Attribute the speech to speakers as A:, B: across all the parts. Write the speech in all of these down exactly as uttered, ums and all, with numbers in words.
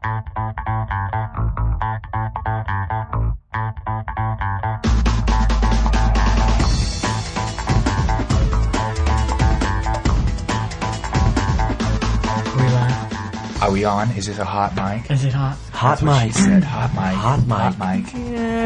A: Are we on? Is this a hot mic?
B: Is it hot?
C: Hot
A: That's what
C: mic.
A: she said. Hot mic.
C: Hot mic.
A: Hot mic.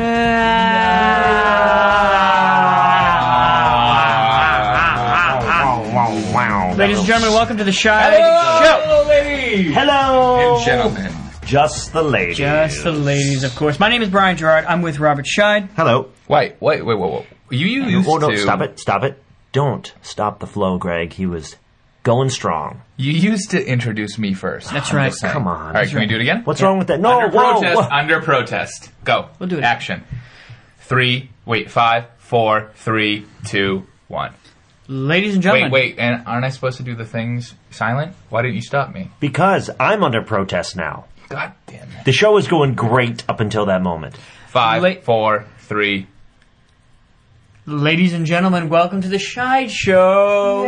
B: Ladies and gentlemen, welcome to the Shy
A: Hello,
B: Show.
A: hello, ladies.
C: Hello.
A: And gentlemen.
C: Just the ladies.
B: Just the ladies, of course. My name is Brian Gerard. I'm with Robert Scheid.
C: Hello.
A: Wait, wait, wait, wait, wait. You, you used
C: Oh, no,
A: to...
C: stop it. Stop it. Don't stop the flow, Greg. He was going strong.
A: You used to introduce me first.
B: That's
A: I'm
B: right.
A: just saying.
C: Come on.
A: All right, can we do it again?
C: What's wrong with that? No,
A: Under
C: whoa,
A: protest.
C: whoa.
A: Under protest. Go.
B: We'll do it.
A: Action. Three. Wait. Five. Four. Three. Two. One.
B: Ladies and gentlemen.
A: Wait, wait. And aren't I supposed to do the things silent? Why didn't you stop me?
C: Because I'm under protest now.
A: God damn it.
C: The show was going great up until that moment.
A: Five.
B: Late-
A: Four. Three.
B: Ladies and gentlemen, welcome to the Scheid Show.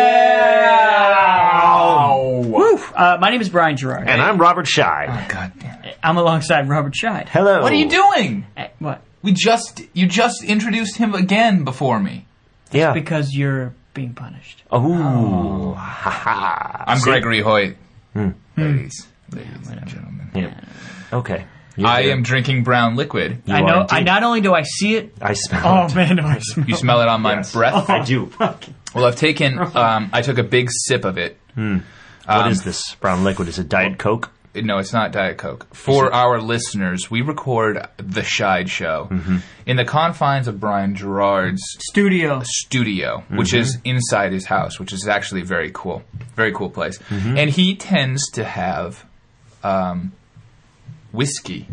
A: Yeah.
B: Woo. Uh, my name is Brian Gerard.
C: And I'm Robert Scheid.
A: Oh, God damn it.
B: I'm alongside Robert Scheid.
C: Hello.
A: What are you doing?
B: Uh, what?
A: We just you just introduced him again before me.
C: Yeah.
B: Because you're being punished.
C: Oh. Ha ha.
A: I'm
C: See?
A: Gregory Hoyt.
C: Hmm.
A: Ladies, ladies and gentlemen.
C: Yeah. Okay. You're
A: I
C: there.
A: am drinking brown liquid.
C: You
B: I
C: are
B: know.
C: indeed.
B: I not only do I see it.
C: I smell
B: Oh
C: it.
B: man, do I smell
A: You smell it on my
C: Yes.
A: breath?
C: I do.
A: Well, I've taken. Um, I took a big sip of it.
C: What
A: Um,
C: is this brown liquid? Is it Diet Coke?
A: No, it's not Diet Coke. For our listeners, we record the Scheid Show in the confines of Brian Gerard's
B: Studio.
A: studio, which is inside his house, which is actually very cool. Very cool place. And he tends to have um, whiskey,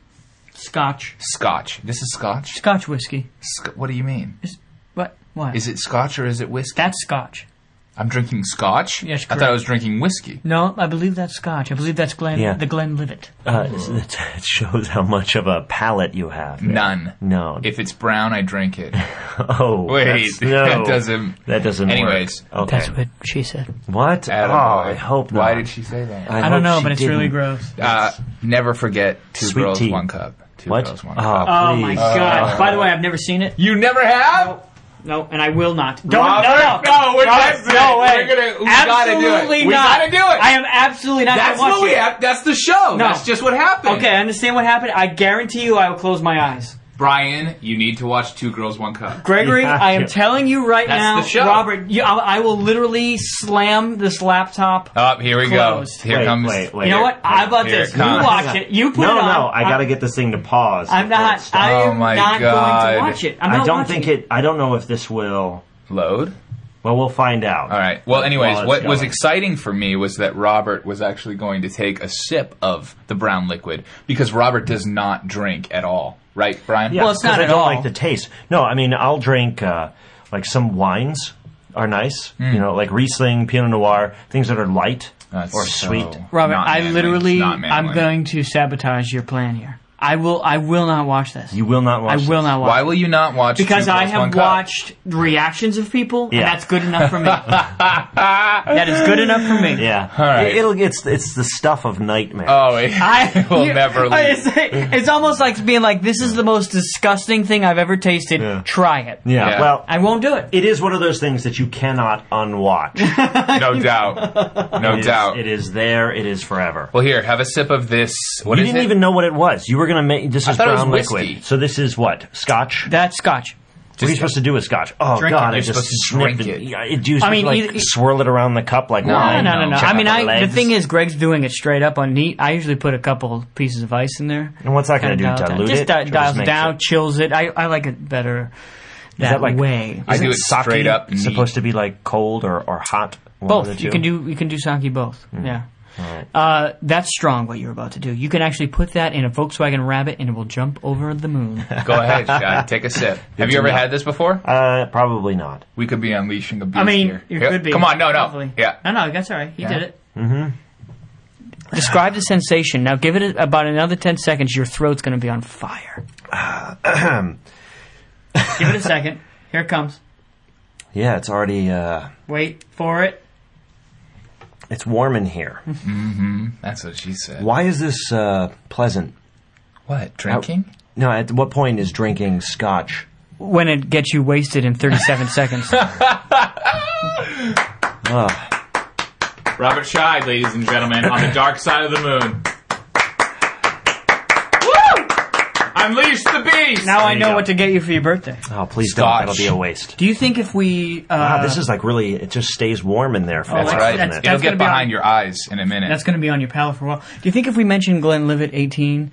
B: Scotch.
A: scotch. This is scotch?
B: Scotch whiskey.
A: Sc- what do you mean?
B: Is, what? What?
A: Is it scotch or is it whiskey?
B: That's Scotch.
A: I'm drinking scotch?
B: Yes,
A: I
B: correct.
A: thought I was drinking whiskey.
B: No, I believe that's Scotch. I believe that's Glen.
C: Yeah.
B: The Glenlivet.
C: Uh, it, it shows how much of a palate you have.
A: None.
C: No.
A: If it's brown, I drink it.
C: oh,
A: Wait,
C: that's- no.
A: that doesn't...
C: That doesn't
A: Anyways.
C: work. Okay.
B: That's what she said.
C: What?
A: Attaboy.
C: Oh, I hope not.
A: Why did she say that?
B: I don't
C: hope
B: know,
C: she
B: but it's really
C: didn't.
B: gross.
A: Uh, never forget Two
C: Sweet
A: Girls,
C: tea.
A: One Cup. Two
C: What?
A: Girls, One
C: Oh,
A: Cup.
B: Oh my
C: please.
B: god. By the way, I've never seen it.
A: You never have?
B: No, and I will not. Don't,
A: Robert,
B: no, no.
A: no, we're
B: Robert,
A: desperate.
B: no way.
A: We're gonna- we
B: absolutely
A: gotta do it. We
B: not.
A: gotta do it.
B: I am absolutely not
A: That's
B: gonna watch
A: what we
B: it.
A: have. That's the show.
B: No.
A: That's just what happened.
B: Okay, I understand what happened. I guarantee you I will close my eyes.
A: Brian, you need to watch Two Girls, One Cup.
B: Gregory,
C: You have
B: I am
C: to.
B: telling you right
A: That's
B: now,
A: the show.
B: Robert, you, I, I will literally slam this laptop.
A: Up, here we
B: Closed.
A: go. Here
C: Wait,
A: comes...
C: wait, wait.
B: You know what? How about
A: Here
B: this?
A: it
B: You
A: comes.
B: watch it. You put
C: no,
B: it on.
C: no, I gotta get this thing to pause.
B: I'm
C: before it
B: not.
C: stops.
B: I
A: Oh
B: am
A: my
B: not
A: God.
B: going to watch it. I'm not
C: I don't
B: watching
C: think it. I don't know if this will.
A: Load.
C: Well, we'll find out.
A: All right. Well, anyways,
C: While it's
A: what was
C: going.
A: exciting for me was that Robert was actually going to take a sip of the brown liquid because Robert does not drink at all. Right, Brian?
C: Yeah,
B: Well, it's
C: 'cause
B: not
C: I
B: at
C: don't
B: all.
C: like the taste. No, I mean I'll drink uh, like some wines are nice.
A: Hmm.
C: You know, like Riesling, Pinot Noir, things that are light
A: That's
C: or
A: so
C: sweet.
B: Robert,
A: not
B: I
A: manly.
B: literally,
A: Not manly.
B: I'm going to sabotage your plan here. I will, I will not watch this.
C: You will not watch.
B: I will
C: this.
B: not watch.
A: Why
B: it.
A: will you not watch
B: Because
A: Two
B: I
A: Girls, One
B: have
A: Cup?
B: watched reactions of people, and
C: Yeah.
B: that's good enough for me. That is good enough for me.
C: Yeah,
A: All right.
C: It, it'll. It's it's the stuff of nightmare.
A: Oh, it
B: I
A: will
B: you-
A: never
B: It's,
A: leave.
B: it's almost like being like, this is the most disgusting thing I've ever tasted.
C: Yeah.
B: Try it.
C: yeah.
A: Yeah.
C: Well,
B: I won't do it.
C: it is one of those things that you cannot unwatch.
A: No doubt. No
C: It is-
A: doubt.
C: It is there. It is forever.
A: Well, here, have a sip of this. What
C: you
A: is
C: didn't
A: it?
C: even know what it was. You were gonna make this is
A: thought it was
C: brown
A: whiskey.
C: liquid. So this is what Scotch.
B: That's Scotch.
C: What are you supposed to do with Scotch? Oh
B: Drink
C: God!
B: it.
C: I
A: You're
C: just
A: supposed to
C: sniffed
A: drink it.
C: Yeah, it. You
B: I mean,
C: like
B: either-
C: swirl it around the cup like
A: No,
C: wine.
B: No, no, no.
A: check
B: I mean,
C: out
B: I,
C: the
B: the
C: legs.
B: thing is, Greg's doing it straight up on neat. I usually put a couple pieces of ice in there.
C: And what's that going to do?
B: Kinda dial it down.
C: Dilute
B: Just
C: it?
B: di-
C: Or just
B: dials it
C: makes
B: down, chills it. I, I like it better that,
C: that like-
B: way.
A: I do
C: Isn't
A: it straight
C: sake
A: up neat.
C: supposed to be like cold or, or hot? One of the
B: Both. You
C: two?
B: can do you can do sake both. Yeah.
C: All right.
B: Uh, that's strong what you're about to do. You can actually put that in a Volkswagen Rabbit and it will jump over the moon.
A: Go ahead, Shad. Take a sip. Have you ever
C: to know.
A: had this before?
C: Uh, probably not.
A: We could be unleashing a beast
B: I mean,
A: here.
B: you
A: Yeah.
B: could be.
A: Come on, no, no.
B: Hopefully.
A: Yeah.
B: No, no, that's all right. He
A: Yeah.
B: did it. Mm-hmm. Describe the sensation. Now give it about another ten seconds. Your throat's going to be on fire. Give it a second. Here it comes.
C: Yeah, it's already. Uh,
B: Wait for it.
C: It's warm in here.
A: That's what she said.
C: Why is this uh, pleasant?
A: What, drinking?
C: No, at what point is drinking scotch?
B: When it gets you wasted in thirty-seven seconds.
C: Oh.
A: Robert Scheid, ladies and gentlemen, on the dark side of the moon. Woo! Unleash the beast!
B: Now I
C: you
B: know
C: go.
B: what to get you for your birthday.
C: Oh, please
A: Scotch.
C: don't. That'll be a waste.
B: Do you think if we... Uh,
C: Wow, this is like really, it just stays warm in there. For
B: Oh,
C: a
A: That's
C: while,
B: that's-
A: right.
C: doesn't
B: that's-
C: it?
A: It'll
B: gonna
A: get
B: be
A: behind
B: on-
A: your eyes in a minute.
B: That's going to be on your palate for a while. Do you think if we mention Glenlivet eighteen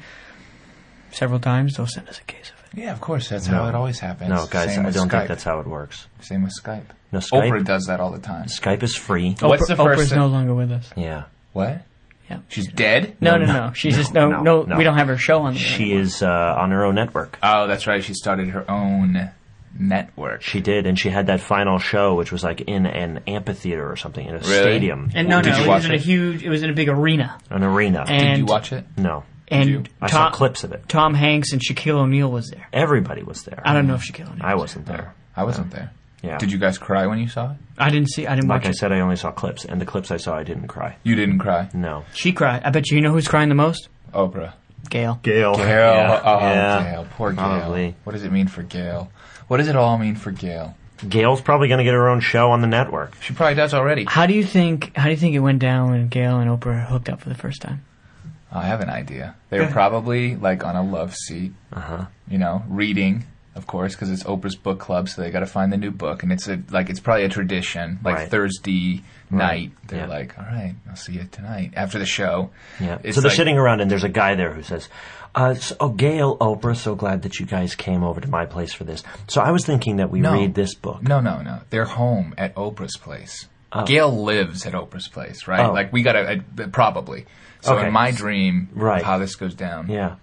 B: several times, they'll send us a case of it?
A: Yeah, of course. That's
C: No.
A: how it always happens.
C: No, guys,
A: Same
C: I
A: with
C: don't
A: Skype.
C: think that's how it works.
A: Same with Skype.
C: No, Skype,
A: Oprah does that all the time.
C: Skype is free.
A: What's
B: Oprah,
A: the first
B: Oprah's
A: thing-
B: no longer with us.
C: Yeah.
A: What?
B: Yeah.
A: She's dead?
B: No, no,
C: No,
B: no.
C: no.
B: She's
C: No,
B: just no,
C: no,
B: no,
C: no.
B: We don't have her show on. The
C: She
B: anymore.
C: is uh, on her own network.
A: Oh, that's right. She started her own network.
C: She did, and she had that final show, which was like in an amphitheater or something, in a
A: Really?
C: stadium,
B: And no,
A: Did
B: no,
A: you
B: it
A: watch
B: was in a
A: it?
B: huge. It was in a big arena.
C: an arena.
B: And
A: Did you watch it?
C: no,
B: And
A: you?
C: I
B: Tom,
C: saw clips of it.
B: Tom Hanks and Shaquille O'Neal was there.
C: Everybody was there.
B: I don't know if Shaquille O'Neal.
C: I
B: was
C: wasn't there.
A: I wasn't there.
C: Yeah.
A: Did you guys cry when you saw it?
B: there. I didn't see. I didn't
C: Like
B: watch
C: I
B: it.
C: said, I only saw clips, and the clips I saw, I didn't cry.
A: You didn't cry.
C: No.
B: She cried. I bet you. You know who's crying the most?
A: Oprah.
B: Gail.
C: Gail.
A: Gail.
C: Yeah.
A: Oh,
C: yeah.
A: Gail. Poor Gail.
C: Probably.
A: What does it mean for Gail? What does it all mean for Gail?
C: Gail's probably going to get her own show on the network.
A: She probably does already.
B: How do you think? How do you think it went down when Gail and Oprah hooked up for the first time?
A: I have an idea. They
B: Go
A: were
B: ahead.
A: probably like on a love seat,
C: Uh huh.
A: you know, reading, of course, because it's Oprah's book club, so they got to find the new book, and it's a like it's probably a tradition, like
C: Right.
A: Thursday night. They're
C: Yeah.
A: like, all right, I'll see you tonight after the show.
C: Yeah.
A: It's
C: so they're
A: like-
C: sitting around, and there's a guy there who says, uh, so, "Oh, Gail, Oprah, so glad that you guys came over to my place for this. So I was thinking that we
A: No.
C: read this book."
A: No, no, no. They're home at Oprah's place.
C: Oh.
A: Gail lives at Oprah's place, right?
C: Oh.
A: Like we gotta uh, probably. So
C: Okay.
A: in my dream
C: Right.
A: of how this goes down,
C: Yeah.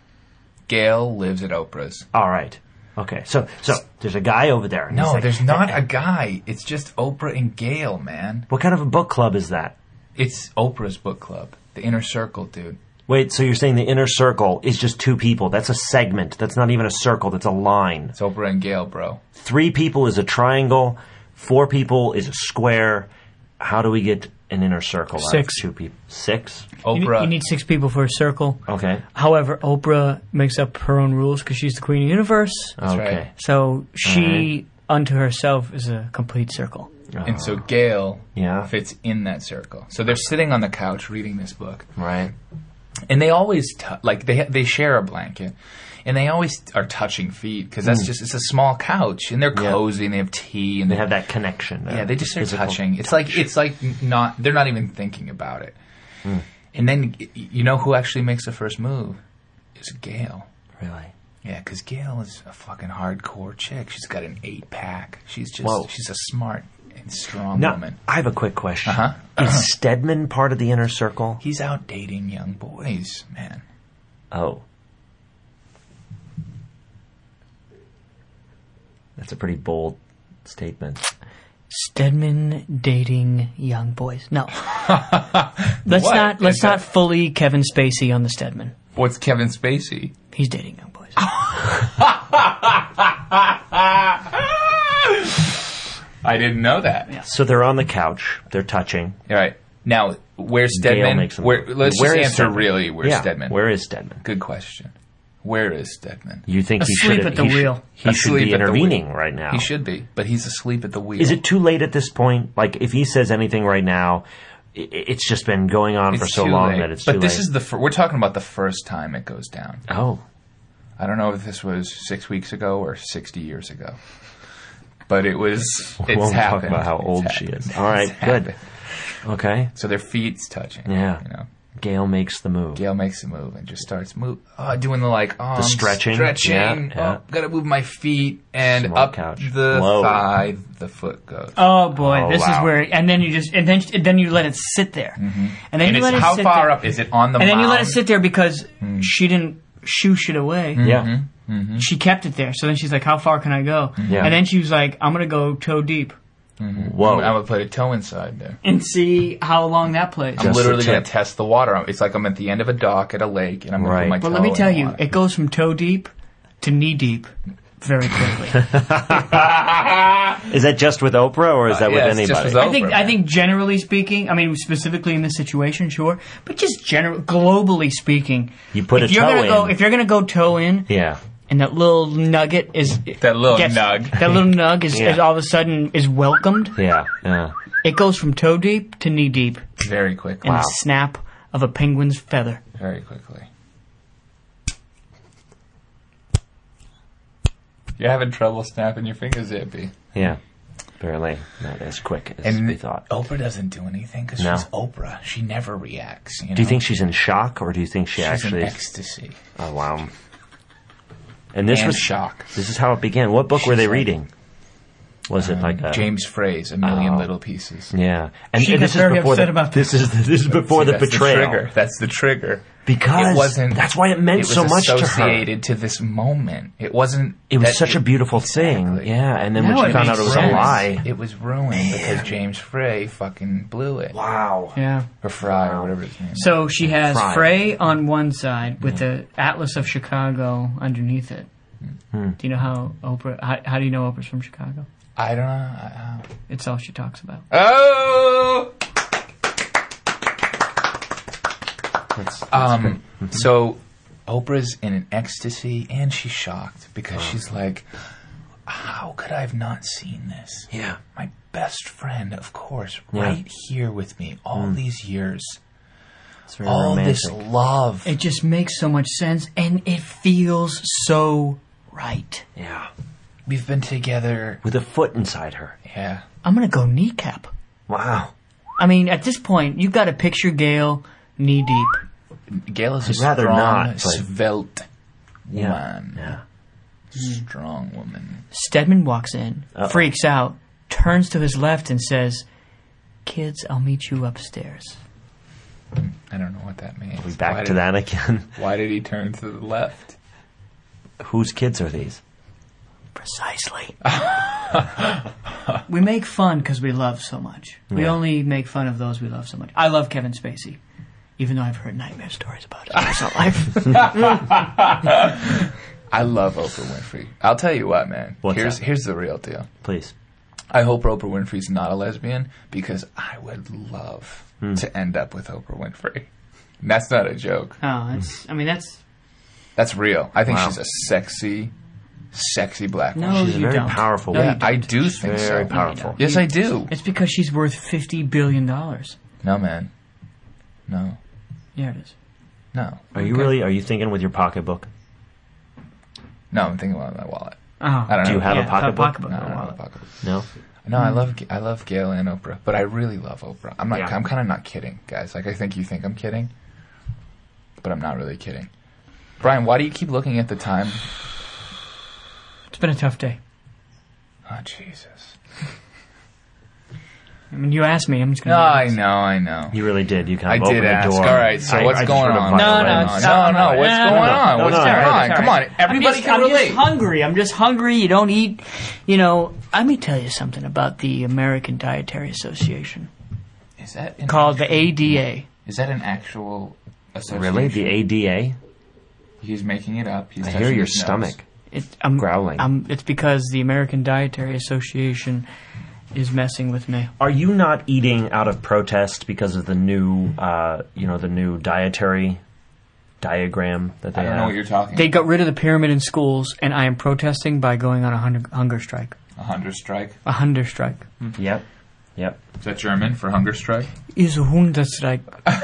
A: Gail lives at Oprah's.
C: All right. Okay. So so there's a guy over there. and he's
A: No,
C: like,
A: there's not a guy. It's just Oprah and Gail, man.
C: What kind of a book club is that?
A: It's Oprah's book club, the Inner Circle, dude.
C: Wait, so you're saying the inner circle is just two people? That's a segment. That's not even a circle. That's a line.
A: It's Oprah and Gail, bro.
C: Three people is a triangle. Four people is a square. How do we get an inner circle? out of
B: Six.
C: Two people. Six.
B: You, need-
A: Oprah.
B: you need six people for a circle.
C: Okay.
B: However, Oprah makes up her own rules because she's the queen of the universe.
A: That's
C: okay.
A: right.
B: So she, unto herself, is a complete circle.
A: And so Gail
C: Yeah.
A: fits in that circle. So they're sitting on the couch reading this book.
C: Right.
A: And they always, t- like, they they share a blanket. And they always are touching feet because that's just, it's a small couch. And they're
C: Hmm. Yeah.
A: cozy and they have tea. And
C: They have that connection.
A: Yeah, they just are
C: physical
A: touching. It's like it's like not. They're not even thinking about it. And then y- you know who actually makes the first move? Is Gail.
C: Really.
A: Yeah, because Gail is a fucking hardcore chick. She's got an eight pack. She's just
C: Whoa.
A: she's a smart and strong
C: Now,
A: woman.
C: I have a quick question.
A: Uh-huh.
C: Is Stedman part of the inner circle?
A: He's out dating young boys, man.
C: Oh. That's a pretty bold statement.
B: Stedman dating young boys. No, let's
A: What
B: not. Let's
A: is
B: not
A: that?
B: fully Kevin Spacey on the Stedman.
A: What's Kevin Spacey?
B: He's dating young boys.
A: I didn't know that.
C: So they're on the couch. They're touching.
A: All right. Now, where's
C: Gail
A: Stedman?
C: makes them-
A: Where, let's
C: Where
A: just
C: is
A: answer
C: Stedman?
A: really. Where's
C: yeah.
A: Stedman?
C: Where is Stedman?
A: Good question. Where is Stedman?
C: You think he
B: Asleep
C: should
B: at the
C: he should-
B: wheel.
C: He should
A: Asleep
C: be
A: at the
C: intervening
A: wheel.
C: right now.
A: He should be, but he's asleep at the wheel.
C: Is it too late at this point? Like, if he says anything right now, i- it's just been going on
A: It's
C: for so
A: too
C: long
A: late.
C: that it's
A: but
C: too
A: this
C: late.
A: is the fir- we're talking about the first time it goes down.
C: Oh.
A: I don't know if this was six weeks ago or sixty years ago, but it was. It's
C: We won't
A: happened.
C: talk about how
A: It's
C: old she
A: happened.
C: is. All right,
A: It's
C: good.
A: happened.
C: Okay.
A: So their feet's touching.
C: Yeah.
A: You know,
C: Gail makes the move.
A: Gail makes a move and just starts move, oh, doing the like, oh, I'm
C: stretching.
A: stretching.
C: Yeah, yeah.
A: Oh, gotta move my feet and
C: Small
A: up
C: couch.
A: the
C: Whoa.
A: thigh. The foot goes.
B: Oh boy,
C: Oh,
B: this
C: wow.
B: is where, and then you just, and then and then you let it sit there, and then
A: and
B: you
A: it's
B: let it
A: how
B: sit
A: far
B: there.
A: up is it on the?
B: and then you let it
A: mound?
B: sit there because she didn't shoosh it away.
C: Yeah.
B: She kept it there. So then she's like, "How far can I go?"
C: Yeah.
B: And then she was like, "I'm gonna go toe deep
C: Whoa.
A: I'm gonna put a toe inside there.
B: and see how long that plays."
A: I'm
C: Just
A: literally
C: a
A: gonna
C: tip.
A: test the water. It's like I'm at the end of a dock at a lake, and I'm gonna
C: Right.
A: put my
B: But
A: toe
B: let me
A: in
B: tell
A: the
B: you,
A: water.
B: it goes from toe deep to knee deep very quickly.
C: Is that just with Oprah, or is that
A: Uh,
C: with
A: yeah, it's
C: anybody?
A: just with
B: I think
A: Oprah,
B: I
A: man.
B: think generally speaking, I mean specifically in this situation, sure, but just general globally speaking,
C: You put
B: if
C: a
B: you're
C: toe
B: gonna go
C: in.
B: if you're gonna go toe in,
C: Yeah.
B: and that little nugget is
A: That little
B: gets-
A: nug.
B: that little nug is,
C: Yeah.
B: is all of a sudden is welcomed.
C: Yeah. Yeah.
B: It goes from toe deep to knee deep
A: Very quickly.
B: in
C: Wow.
B: the snap of a penguin's feather.
A: Very quickly. You're having trouble snapping your fingers, Zippy.
C: Yeah. Apparently not as quick as
A: And
C: we thought.
A: Oprah doesn't do anything because
C: No.
A: she's Oprah. She never reacts. You know?
C: Do you think she's in shock, or do you think she
A: she's
C: actually
A: in
C: is?
A: ecstasy
C: Oh, wow. And this
A: and
C: was
A: shock?
C: This is how it began. What book were
A: She's
C: they
A: like-
C: reading? Was it like a
A: James Frey's A Million
C: Oh.
A: Little Pieces.
C: Yeah, and,
B: She
C: and
B: got
C: this is
B: very
C: before
B: upset
C: the,
B: about
C: this is this is before
A: See,
C: the
A: that's
C: betrayal.
A: The trigger. That's the trigger.
C: Because
A: it wasn't.
C: that's why it meant
A: it was
C: so much to her.
A: associated to this moment. It wasn't.
C: It was
A: that-
C: such a beautiful thing.
A: Exactly.
C: Yeah, and then
B: Now
C: when she
B: it
C: found out
B: makes
C: it was
B: sense.
C: a lie.
A: It was ruined because James Frey fucking blew it.
C: Wow.
B: Yeah.
A: Or Fry, or whatever his name is.
B: So she has
C: Fry.
B: Frey on one side with the Atlas of Chicago underneath it.
C: Hmm.
B: Do you know how Oprah? How, how do you know Oprah's from Chicago?
A: I don't know. I, I,
B: It's all she talks about.
A: oh!
C: That's, that's
A: Um, so Oprah's in an ecstasy and she's shocked because she's like, how could I have not seen this?
C: yeah.
A: My best friend, of course,
C: Yeah.
A: right here with me all these years.
C: It's very
A: All
C: romantic.
A: this love.
B: It just makes so much sense, and it feels so right.
C: Yeah.
A: We've been together.
C: With a foot inside her.
A: Yeah.
B: I'm gonna go kneecap.
C: Wow.
B: I mean, at this point, you've got to picture Gail knee deep.
A: Gail is a
C: I'd rather
A: strong,
C: not, but-
A: svelte
C: Yeah.
A: woman.
C: Yeah.
A: Strong woman.
B: Stedman walks in,
C: Uh-oh.
B: freaks out, turns to his left, and says, "Kids, I'll meet you upstairs."
A: I don't know what that means.
C: Are we back
A: Why
C: to
A: did-
C: that again?
A: Why did he turn to the left?
C: Whose kids are these?
B: Precisely. We make fun because we love so much. We
C: Yeah.
B: only make fun of those we love so much. I love Kevin Spacey, even though I've heard nightmare stories about his personal life.
A: I love Oprah Winfrey. I'll tell you what, man.
C: What's
A: here's
C: that?
A: here's the real deal.
C: Please.
A: I hope Oprah Winfrey's not a lesbian because I would love
C: Hmm.
A: to end up with Oprah Winfrey. And that's not a joke.
B: Oh, that's. I mean, that's.
A: That's real. I think
C: Wow.
A: she's a sexy, sexy black
B: No,
A: woman.
C: She's a
B: you
C: very
B: don't.
C: powerful
B: No,
C: woman.
B: you
A: I
B: don't.
A: do think
C: Very
A: so.
C: powerful.
A: Yes, I do.
B: It's because she's worth fifty billion dollars.
A: No, man. No.
B: Yeah, it is.
A: No.
C: Are you
B: Okay.
C: really, are you thinking with your pocketbook?
A: No, I'm thinking about my wallet.
B: Oh,
A: I don't
C: Do
A: know.
C: you have
B: yeah,
C: a pocketbook?
B: pocketbook
A: No,
B: or
A: I don't have a
B: wallet.
A: pocketbook.
C: No?
A: No, I love I love Gail and Oprah, but I really love Oprah. I'm not.
C: Yeah.
A: I'm kind of not kidding, guys. Like I think you think I'm kidding, but I'm not really kidding. Brian, why do you keep looking at the time?
B: It's been a tough day.
A: Oh Jesus!
B: I mean, you asked me. I'm just
A: No,
B: gonna.
A: I know, I know.
C: You really did. You kind
A: I
C: of
A: did
C: opened the
A: ask.
C: door.
A: All right, so
C: I-
A: what's
C: I just
A: going
C: heard a
A: on?
C: button
B: No,
C: right
B: no,
C: now.
B: it's-
A: no, no. What's
B: no,
A: going
B: no,
A: on?
C: no,
A: What's
C: no,
A: going
C: no,
A: on?
B: it's
A: Come
B: all
A: on,
B: right.
A: everybody
B: I'm just,
A: can
B: I'm
A: relate.
B: just hungry. I'm just hungry. You don't eat. You know, let me tell you something about the American Dietary Association
A: Is that an,
B: called the A D A.
A: Is that an actual association?
C: Really? The A D A?
A: He's making it up. He's
C: I
A: touching
C: hear your
A: his nose.
C: stomach.
B: It, I'm,
C: Growling.
B: I'm, it's because the American Dietary Association is messing with me.
C: Are you not eating out of protest because of the new, uh, you know, the new dietary diagram that they
A: I don't
C: have?
A: know what you're talking.
B: They got rid of the pyramid in schools, and I am protesting by going on a hunger, hunger strike.
A: A hunger strike.
B: A hunger strike.
C: Yep. Yep.
A: Is that German for hunger strike?
B: Is a Hungerstreik.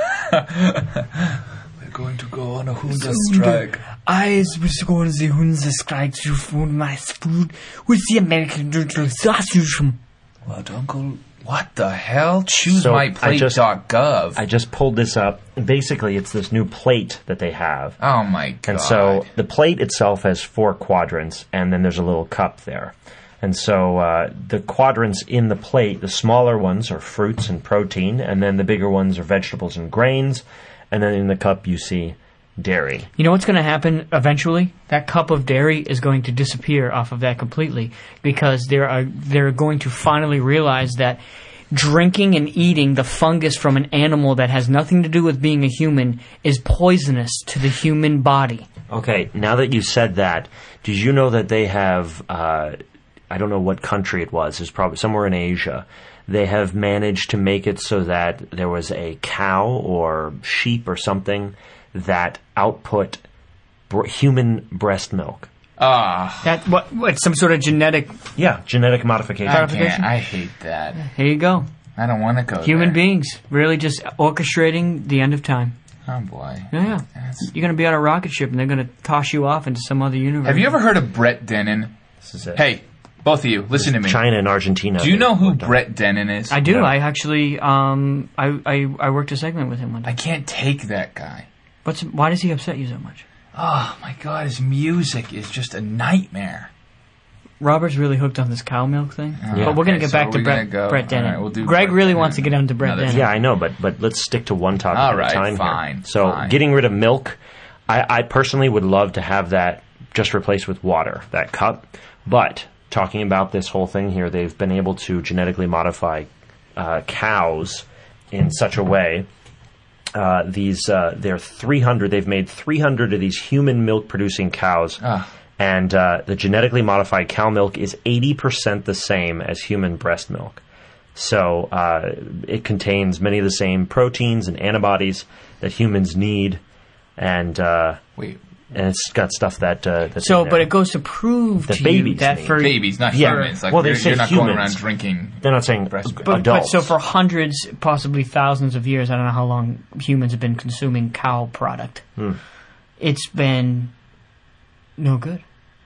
A: We're going to go on a hunger strike.
B: I was going to the Hungerstreik to find my food with the American Dietary Association.
A: What, Uncle? What the hell? Choose
C: So,
A: my
C: I
A: plate
C: just-
A: dot gov.
C: I just pulled this up. Basically, it's this new plate that they have.
A: oh my god.
C: And so the plate itself has four quadrants, and then there's a little cup there. And so uh, the quadrants in the plate, the smaller ones are fruits and protein, and then the bigger ones are vegetables and grains, and then in the cup you see dairy.
B: You know what's going to happen eventually? That cup of dairy is going to disappear off of that completely because they're, uh, they're going to finally realize that drinking and eating the fungus from an animal that has nothing to do with being a human is poisonous to the human body.
C: Okay, now that you said that, did you know that they have uh, I don't know what country it was. It's probably somewhere in Asia. They have managed to make it so that there was a cow or sheep or something that output br- human breast milk.
A: Ah,
B: That what? What? Some sort of genetic?
C: Yeah, genetic modification.
A: I
B: Modification?
A: can't. I hate that.
B: Here you go.
A: I don't want to go
B: Human
A: there.
B: beings really just orchestrating the end of time.
A: Oh boy.
B: Yeah, yeah.
A: That's-
B: You're going to be on a rocket ship and they're going to toss you off into some other universe.
A: Have you ever heard of Brett Dennen?
C: This is it.
A: Hey, both of you, listen to me.
C: China and Argentina.
A: Do you know who
C: worked on it.
A: Brett Dennen is?
B: I do.
C: No.
B: I actually, um, I, I, I worked a segment with him one
A: I
B: time.
A: can't take that guy.
B: What's? Why does he upset you so much?
A: Oh my God, his music is just a nightmare.
B: Robert's really hooked on this cow milk thing.
C: Yeah.
B: But we're going
A: Okay,
B: to get
A: so
B: back
A: are
B: to
A: we
B: Brett,
A: gonna go?
B: Brett Dennen.
A: All right, we'll do
B: Greg
A: Brett
B: really
A: Dennen.
B: wants to get onto Brett
A: Another-
B: Dennen.
C: Yeah, I know, but but let's stick to one topic
A: All
C: at
A: right,
C: a time
A: fine,
C: here. So,
A: fine.
C: getting rid of milk, I, I personally would love to have that just replaced with water, that cup. But talking about this whole thing here, they've been able to genetically modify uh, cows in such a way. Uh, these uh, they're three hundred. They've made three hundred of these human milk producing cows.
A: Ah.
C: And uh, the genetically modified cow milk is eighty percent the same as human breast milk. So uh, it contains many of the same proteins and antibodies that humans need, and uh,
A: Wait,
C: and it's got stuff that uh, that's
B: So,
C: in
B: but
C: there.
B: it goes to prove
C: The
B: to you
C: babies
B: that
C: need.
B: for
A: babies, not
C: Yeah.
A: humans. Like
C: Well, they
A: you're,
C: say
A: you're not going
C: humans.
A: around drinking.
C: They're not saying
A: breast milk.
B: But, but
C: adults.
B: so for hundreds, possibly thousands of years, I don't know how long humans have been consuming cow product.
C: Hmm.
B: It's been no good.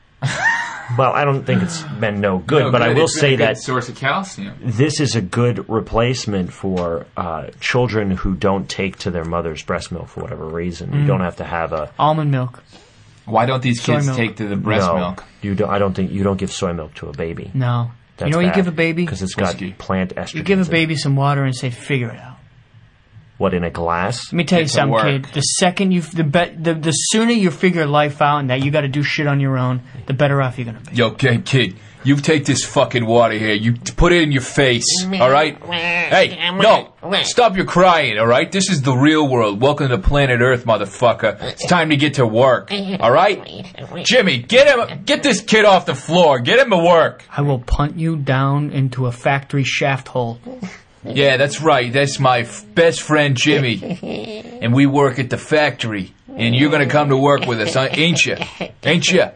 C: Well, I don't think it's been no good,
A: No
C: but I
A: good.
C: will
A: It's been
C: say
A: a good
C: that
A: source of calcium.
C: this is a good replacement for uh, children who don't take to their mother's breast milk for whatever reason.
B: Mm.
C: You don't have to have a
B: Almond milk.
A: Why don't these
B: Soy
A: kids
B: milk.
A: take to the breast
C: no,
A: milk?
C: You don't. I don't think you don't give soy milk to a baby.
B: No. you know what you give a baby?
C: Because it's
A: Whiskey.
C: got plant estrogen.
B: You give a baby some water and say, figure it out.
C: What, in a glass?
B: Let me tell you
A: Get to
B: something,
A: work.
B: kid. The second you, the, be, the the sooner you figure life out and that you got to do shit on your own, the better off you're gonna be.
A: Yo, kid, kid, you take this fucking water here. You t- put it in your face, all right? Hey, no, stop your crying, all right? This is the real world. Welcome to planet Earth, motherfucker. It's time to get to work, all right? Jimmy, get him, get this kid off the floor. Get him to work.
B: I will punt you down into a factory shaft hole.
A: Yeah, that's right. That's my f- best friend Jimmy, and we work at the factory. And you're gonna come to work with us, huh? Ain't you? Ain't you?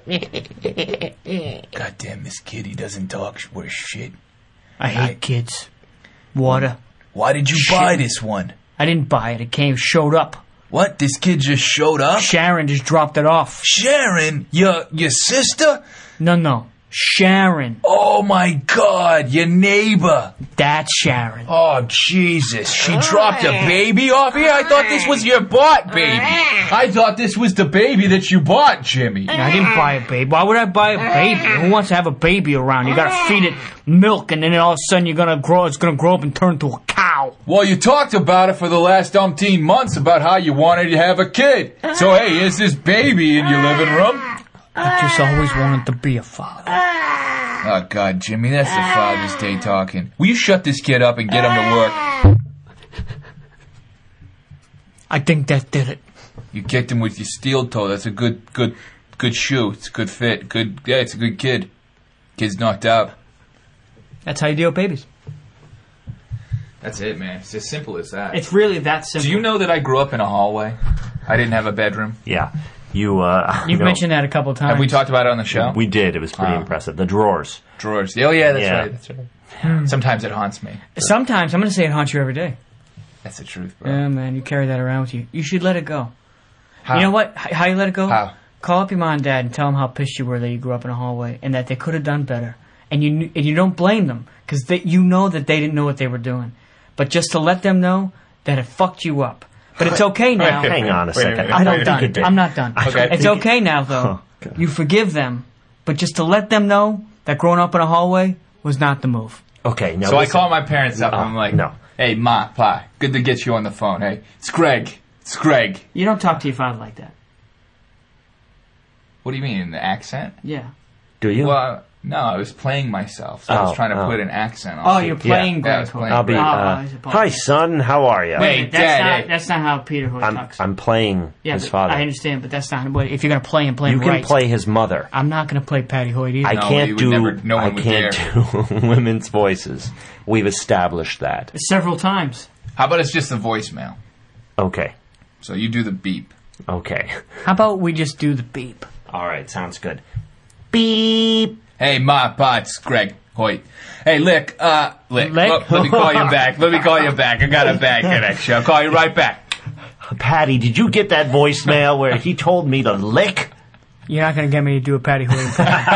A: God damn, this kid, he doesn't talk sh- worth shit.
B: I hate kids. Water.
A: Why did you buy this one?
B: I didn't buy it. It came, showed up.
A: What? This kid just showed up?
B: Sharon just dropped it off.
A: Sharon? Your your sister?
B: No, no. Sharon.
A: Oh my God, your neighbor.
B: That's Sharon.
A: Oh Jesus, she dropped a baby off here? I thought this was your bought baby. I thought this was the baby that you bought, Jimmy.
B: I didn't buy a baby. Why would I buy a baby? Who wants to have a baby around? You gotta feed it milk and then all of a sudden you're gonna grow, it's gonna grow up and turn into a cow.
A: Well, you talked about it for the last umpteen months about how you wanted to have a kid. So hey, here's this baby in your living room.
B: I just always wanted to be a father.
A: Oh God, Jimmy, that's the Father's Day talking. Will you shut this kid up and get him to work?
B: I think that did it.
A: You kicked him with your steel toe. That's a good, good, good shoe. It's a good fit. Good, yeah, it's a good kid. Kid's knocked out.
B: That's how you deal with babies.
A: That's it, man. It's as simple as that.
B: It's really that simple.
A: Do you know that I grew up in a hallway? I didn't have a bedroom.
C: Yeah. You. Uh,
B: You've
C: you know,
B: mentioned that a couple times.
A: Have we talked about it on the show?
C: We did. It was pretty
A: Ah.
C: impressive. The drawers.
A: Drawers. Oh yeah, that's
C: Yeah.
A: right. That's right. Sometimes it haunts me.
B: Sometimes, I'm going to say it haunts you every day.
A: That's the truth, bro.
B: Yeah, man, you carry that around with you. You should let it go.
A: How?
B: You know what? H- How you let it go?
A: How?
B: Call up your mom and dad and tell them how pissed you were that you grew up in a hallway and that they could have done better. And you kn- and you don't blame them because you know that they didn't know what they were doing. But just to let them know that it fucked you up. But it's okay now.
C: Hang on a
A: Wait a
C: second.
A: minute.
C: I
B: I'm
C: don't
B: not
C: think
B: done.
C: it did.
B: I'm not done.
A: Okay.
B: It's okay now, though.
C: Oh, God.
B: You forgive them, but just to let them know that growing up in a hallway was not the move.
C: Okay. Now
A: So I
C: listen.
A: call my parents up and I'm
C: Oh,
A: like,
C: no.
A: hey, Ma, Pa, good to get you on the phone. Hey, it's Greg. It's Greg.
B: You don't talk to your father like that.
A: What do you mean, in the accent?
B: Yeah.
C: Do you?
A: Well, No, I was playing myself. So I
C: Oh,
A: was trying to
C: oh.
A: put an accent on
B: Oh,
A: it.
B: you're playing
A: Yeah,
B: Greg
A: I was
B: Hoyt.
A: playing
C: I'll be.
B: Oh,
C: Uh,
B: I apologize.
C: Hi, son. How are you?
A: Wait,
B: Wait, that's
A: Dad,
B: not
A: hey.
B: that's not how Peter Hoyt
C: I'm.
B: talks.
C: I'm playing
B: yeah,
C: his
B: but
C: father.
B: I understand, but that's not what. If you're gonna play him, play
C: You
B: him
C: can
B: right.
C: play his mother.
B: I'm not gonna play Patty Hoyt either.
C: I
A: No,
C: can't
A: you would
C: do.
A: never- no one
C: I
A: would
C: can't do women's voices. We've established that.
B: Several times.
A: How about it's just the voicemail?
C: Okay.
A: So you do the beep.
C: Okay.
B: How about we just do the beep?
C: All right. Sounds good. Beep.
A: Hey, Ma, Pa, it's Greg Hoyt. Hey, Lick, uh, Lick,
B: Lick?
A: Look, let me call you back. Let me call you back. I got a bad connection. I'll call you right back.
C: Patty, did you get that voicemail where he told me to lick?
B: You're not gonna get me to do a Patty Hoyt.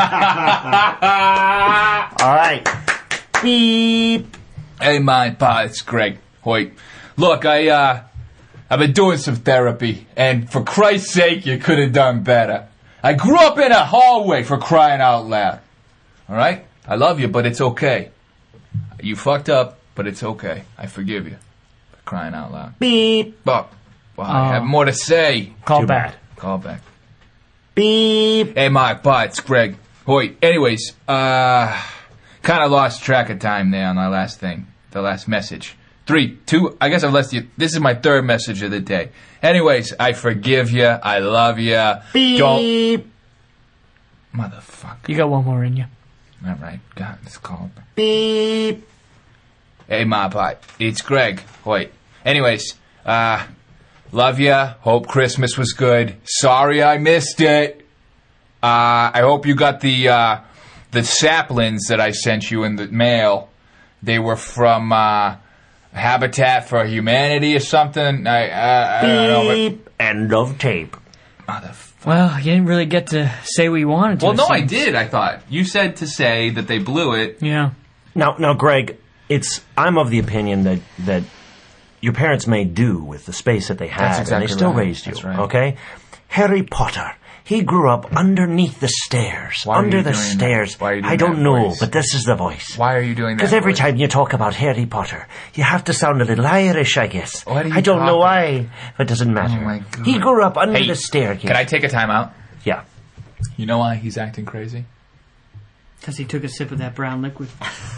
C: All right. Beep.
A: Hey, Ma, Pa, it's Greg Hoyt. Look, I, uh, I've been doing some therapy, and for Christ's sake, you could have done better. I grew up in a hallway, for crying out loud. All right? I love you, but it's okay. You fucked up, but it's okay. I forgive you. For crying out loud.
C: Beep.
A: But, well, I
B: Oh.
A: have more to say.
B: Call
C: Too
B: back.
C: bad.
A: Call back.
C: Beep.
A: Hey, Mike, bye. It's Greg Hoyt. Anyways, uh, kind of lost track of time there on my last thing, the last message. Three, two, I guess I've left you. This is my third message of the day. Anyways, I forgive you. I love you.
C: Beep.
A: Don't. Motherfucker.
B: You got one more in you.
A: All right, God, it's called.
C: Beep.
A: Hey, Ma, bye. It's Greg Hoyt. Anyways, uh, love ya. Hope Christmas was good. Sorry I missed it. Uh, I hope you got the, uh, the saplings that I sent you in the mail. They were from, uh, Habitat for Humanity or something. I, uh, I don't know.
C: Beep. End of tape.
A: But, motherfucker.
B: Well, you didn't really get to say what you wanted to.
A: Well, no,
B: so-
A: I did, I thought. You said to say that they blew it.
B: Yeah.
C: Now, now, Greg, it's. I'm of the opinion that that your parents made do with the space that they had,
A: That's exactly
C: and they still
A: right.
C: raised you.
A: That's right.
C: Okay. Harry Potter. He grew up underneath the stairs.
A: Why are
C: under
A: you
C: the
A: doing that?
C: stairs.
A: Why are you doing
C: I don't
A: that
C: know,
A: voice?
C: but this is the voice.
A: Why are you doing that?
C: Because every
A: voice?
C: time you talk about Harry Potter, you have to sound a little Irish, I guess.
A: What are you
C: I don't know
A: talking-
C: why, but it doesn't matter.
A: Oh, my God.
C: He grew up under
A: Hey,
C: the staircase.
A: Can I take a time out?
C: Yeah.
A: You know why he's acting crazy?
B: Because he took a sip of that brown liquid.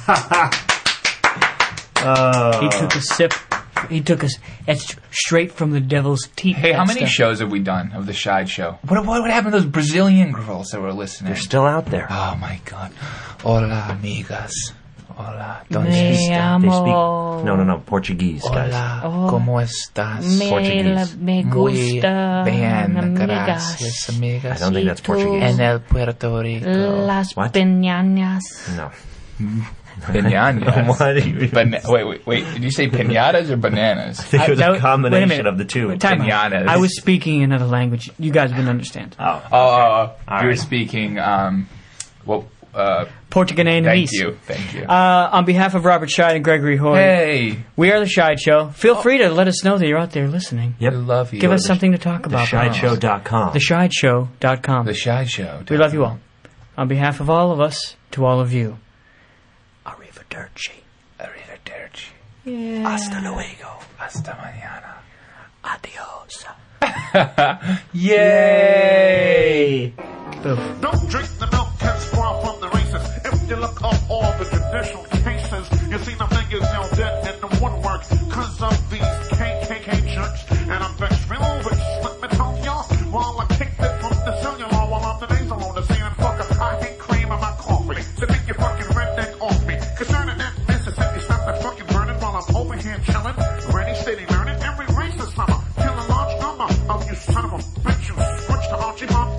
C: Uh,
B: He took a sip. He took us. It's straight from the devil's teeth.
A: Hey, how
B: that
A: many
B: stuff.
A: shows have we done of the Shide Show? What, what, what happened to those Brazilian girls that were listening?
C: They're still out there.
A: Oh, my God. Hola, amigas. Hola. ¿Dónde
C: They speak,
A: estás?
C: they speak, no, no, no, Portuguese, guys.
A: Hola,
B: Oh.
A: ¿cómo estás?
B: Me,
C: Portuguese.
B: me
A: Muy
B: gusta.
A: bien,
B: amigas.
A: gracias, amigas.
C: I don't think that's
B: Y tú.
C: Portuguese.
A: En el Puerto Rico.
B: Las
C: What?
B: peñañas.
C: No.
A: Pinatas.
C: What do you-
A: Bana- wait, wait, wait. Did you say pinatas or bananas?
C: I think it was
B: I-
C: a
B: that- wait a
C: combination
B: minute.
C: of the two.
B: Time out.
A: Pinatas.
B: I was speaking another language. You guys wouldn't understand.
C: Oh.
A: Oh, oh, oh.
C: All
A: you were
C: right.
A: speaking, um, well, uh,
B: Portuguese.
A: thank you, thank you.
B: Uh, on behalf of Robert Scheid and Gregory Hoy,
A: hey,
B: we are the Scheid Show. Feel free to let us know that you're out there listening.
C: Yep.
A: I love you.
B: Give us something to talk
C: The
B: about.
C: shide show dot com.
B: the shide show dot com.
A: The Shide Show.
B: We love you all. On behalf of all of us, to all of you, arrivederci.
A: Arrivederci.
B: Yeah.
C: Hasta luego.
A: Hasta mañana.
B: Adios.
A: Yay!
B: Boof.
D: Don't drink the milk and squaw from the races. If you look up all the judicial cases, you see the niggas now dead in the woodwork cause of these K K K jerks. And I'm vexed real rich, let me tell y'all, while I kicked it from the cellular while I'm the nasal on the sand fucker, I hate cream in my coffee. So take your fucking redneck off me. Concerning that Mississippi, stop that fucking burning while I'm over here chilling. Ready, steady, learning every race this summer. Kill a large number of you son of a bitch, you switch to Archie Mama.